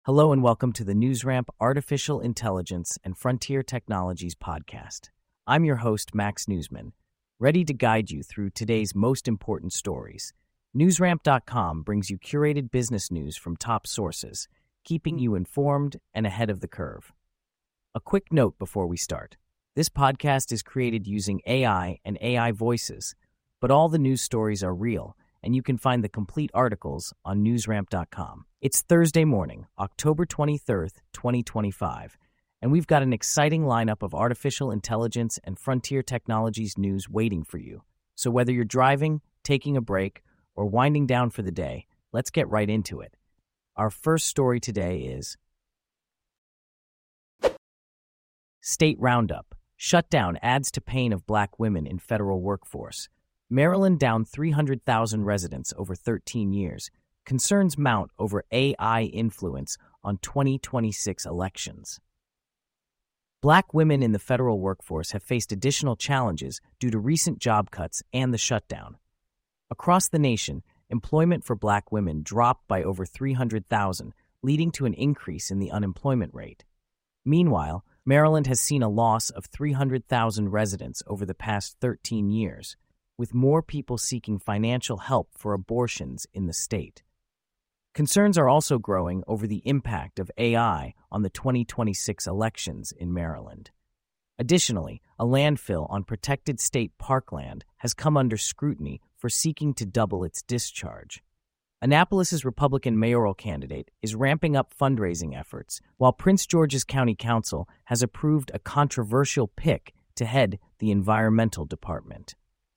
Hello and welcome to the NewsRamp Artificial Intelligence and Frontier Technologies podcast. I'm your host, Max Newsman, ready to guide you through today's most important stories. NewsRamp.com brings you curated business news from top sources, keeping you informed and ahead of the curve. A quick note before we start. This podcast is created using AI and AI voices, but all the news stories are real, and you can find the complete articles on newsramp.com. It's Thursday morning, October 23rd, 2025, and we've got an exciting lineup of artificial intelligence and frontier technologies news waiting for you. So whether you're driving, taking a break, or winding down for the day, let's get right into it. Our first story today is State Roundup. Shutdown adds to pain of black women in federal workforce. Maryland down 300,000 residents over 13 years. Concerns mount over AI influence on 2026 elections. Black women in the federal workforce have faced additional challenges due to recent job cuts and the shutdown. Across the nation, employment for black women dropped by over 300,000, leading to an increase in the unemployment rate. Meanwhile, Maryland has seen a loss of 300,000 residents over the past 13 years, with more people seeking financial help for abortions in the state. Concerns are also growing over the impact of AI on the 2026 elections in Maryland. Additionally, a landfill on protected state parkland has come under scrutiny for seeking to double its discharge. Annapolis's Republican mayoral candidate is ramping up fundraising efforts, while Prince George's County Council has approved a controversial pick to head the environmental department.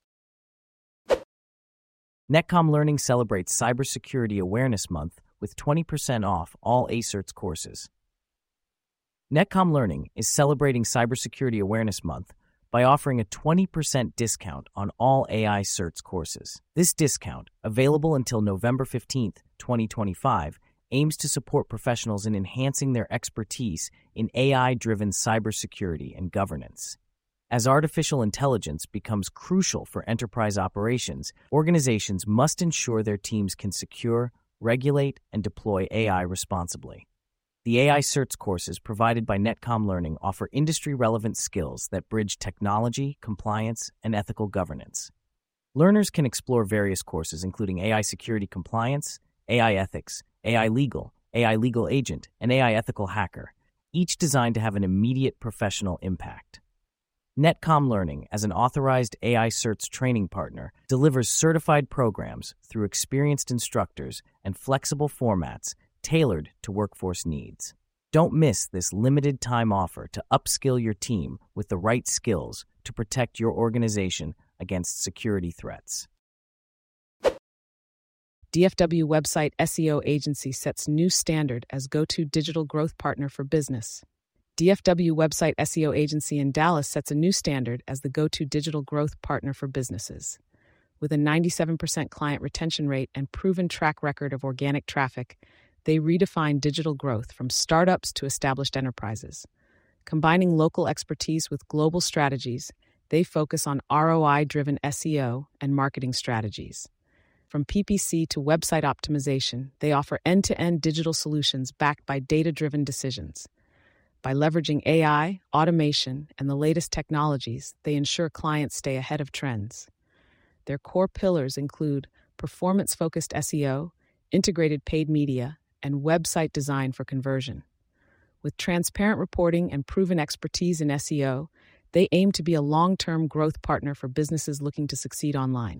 Netcom Learning celebrates Cybersecurity Awareness Month with 20% off all ACERTS courses. Netcom Learning is celebrating Cybersecurity Awareness Month by offering a 20% discount on all AI certs courses. This discount, available until November 15th, 2025, aims to support professionals in enhancing their expertise in AI-driven cybersecurity and governance. As artificial intelligence becomes crucial for enterprise operations, organizations must ensure their teams can secure, regulate, and deploy AI responsibly. The AI certs courses provided by Netcom Learning offer industry-relevant skills that bridge technology, compliance, and ethical governance. Learners can explore various courses including AI security compliance, AI ethics, AI legal agent, and AI ethical hacker, each designed to have an immediate professional impact. Netcom Learning, as an authorized AI certs training partner, delivers certified programs through experienced instructors and flexible formats tailored to workforce needs. Don't miss this limited-time offer to upskill your team with the right skills to protect your organization against security threats. DFW website SEO agency sets new standard as go-to digital growth partner for business. DFW website SEO agency in Dallas sets a new standard as the go-to digital growth partner for businesses. With a 97% client retention rate and proven track record of organic traffic, they redefine digital growth from startups to established enterprises. Combining local expertise with global strategies, they focus on ROI-driven SEO and marketing strategies. From PPC to website optimization, they offer end-to-end digital solutions backed by data-driven decisions. By leveraging AI, automation, and the latest technologies, they ensure clients stay ahead of trends. Their core pillars include performance-focused SEO, integrated paid media, and website design for conversion. With transparent reporting and proven expertise in SEO, they aim to be a long-term growth partner for businesses looking to succeed online.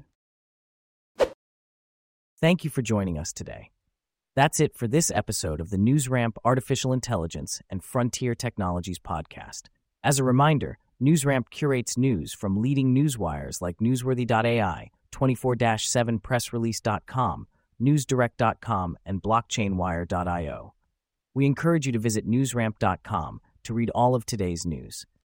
Thank you for joining us today. That's it for this episode of the NewsRamp Artificial Intelligence and Frontier Technologies podcast. As a reminder, NewsRamp curates news from leading newswires like Newsworthy.ai, 24/7pressrelease.com, NewsDirect.com, and BlockchainWire.io. We encourage you to visit NewsRamp.com to read all of today's news.